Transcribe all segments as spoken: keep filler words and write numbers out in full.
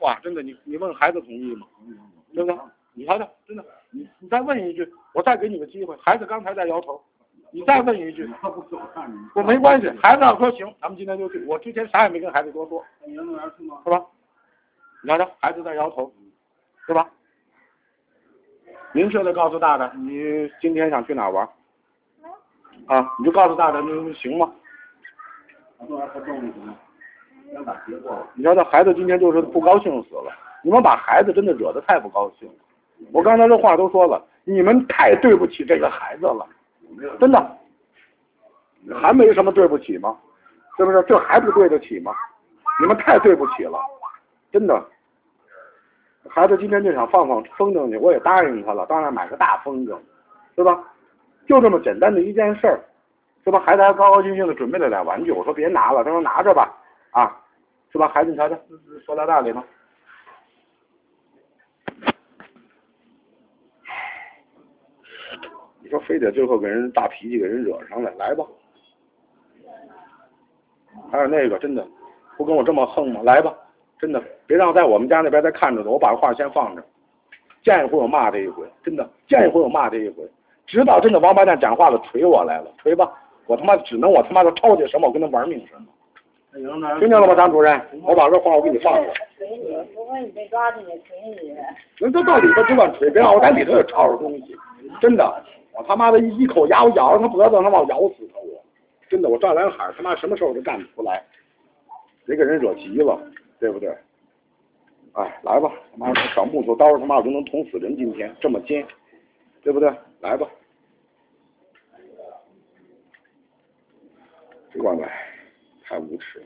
话，真的，你你问孩子同意吗？对不对？你瞧瞧，真的，你你再问一句，我再给你个机会，孩子刚才在摇头，你再问一句，我没关系，孩子要说行，咱们今天就去。我之前啥也没跟孩子多说，是吧？你瞧瞧，孩子在摇头，是吧？明确的告诉大大，你今天想去哪玩？啊，你就告诉大大，你行吗？你瞧这孩子今天就是不高兴死了，你们把孩子真的惹得太不高兴了。我刚才这话都说了，你们太对不起这个孩子了，真的，还没什么对不起吗？是不是？这还不对得起吗？你们太对不起了，真的。孩子今天就想放放风筝去，我也答应他了，当然买个大风筝，是吧？就这么简单的一件事儿，是吧？孩子还高高兴兴的准备了俩玩具，我说别拿了，他说拿着吧，啊，是吧？孩子你瞧瞧，塑料袋里呢。你说非得最后给人大脾气给人惹上来，来吧。还有那个真的，不跟我这么横吗？来吧，真的，别让在我们家那边再看着呢。我把话先放着，见一回我骂他一回，真的，见一回我骂他一回，直到真的王八蛋讲话了捶我来了，捶吧，我他妈只能我他妈的抄起什么我跟他玩命什么。听见了吗，张主任？我把这话我给你放着。 捶你，如果你被抓进去捶你。 人都到里头就乱捶，别让我在里头也抄着东西，真的。我他妈的一一口牙，我咬着他脖子，他妈我咬死他！我真的，我赵兰海他妈什么时候都干不出来，别给人惹急了，对不对？哎，来吧，他妈小木头刀，他妈我就能捅死人，今天这么尖，对不对？来吧，这管来，太无耻了。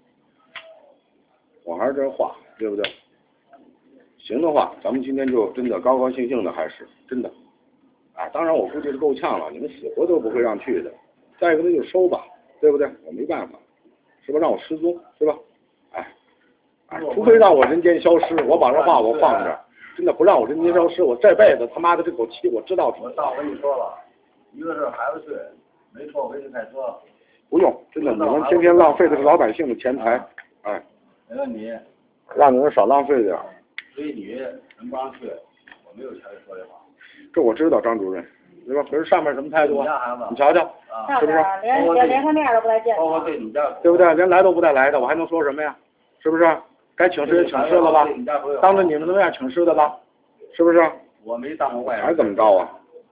我还是这话，对不对？行的话，咱们今天就真的高高兴兴的，还是真的。啊，当然我估计是够呛了，你们死活都不会让去的。再一个那就收吧，对不对？我没办法，是吧？让我失踪，是吧？哎，哎，除非让我人间消失，我把这话我放这，真的不让我人间消失，我这辈子他妈的这口气我知道。 我上回跟你说了，一个是孩子睡，没错，回去开车。 不用，真的，你们天天浪费的是老百姓的钱财，哎。 没问题。 让你们少浪费点。 所以你人不让睡，我没有权利说这话。 这我知道，张主任，对吧？可是上面什么态度啊？你瞧瞧， 啊、 是不是？ 连连连个面都不带见。 包括对你家， 对不对？连来都不带来的，我还能说什么呀？是不是？该请示也请示了吧？当着你们的面请示的吧？是不是？ 我没当过外人。 还怎么着啊？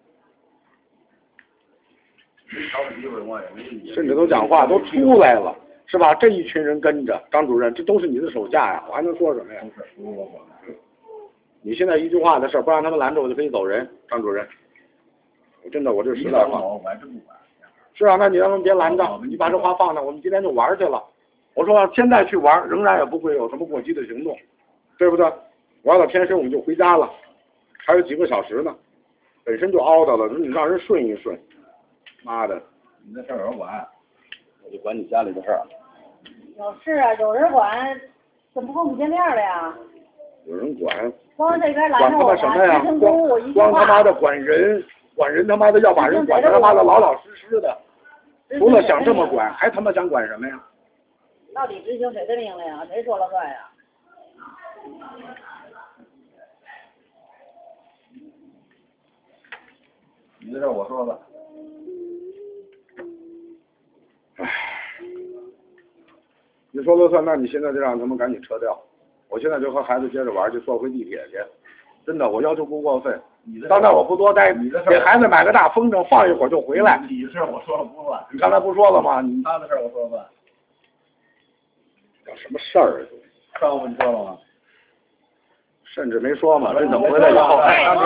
没瞧的机会，我也没。 甚至都讲话都出来了，是吧？这一群人跟着张主任，这都是你的手下呀，我还能说什么呀？你现在一句话的事，不让他们拦着，我就可以走人，张主任。我真的，我这实在话。 我还真不管。 是啊，那你让他们别拦着，你把这话放那，我们今天就玩去了。我说现在去玩，仍然也不会有什么过激的行动，对不对？玩到天深我们就回家了，还有几个小时呢，本身就熬到了，你让人顺一顺，妈的， 你那事儿有人管，我就管你家里的事儿。 有事啊，有人管，怎么跟我们见面了呀？ 有人管， 光这边管他拦着我妈什么呀？光光他妈的管人，管人他妈的要把人管得他妈的老老实实的，除了想这么管，还他妈想管什么呀？ 到底执行谁的命令啊？谁说了算呀？ 你的事我说了。 唉，你说了算，那你现在就让他们赶紧撤掉。我现在就和孩子接着玩去，坐回地铁去。真的，我要求不过分。刚才我不多待，给孩子买个大风筝，放一会儿就回来。 你的事我说了不算。 你刚才不说了吗？你他的事我说了算。 有什么事儿啊？ 上回你说了吗？ 甚至没说嘛，这等回来以后。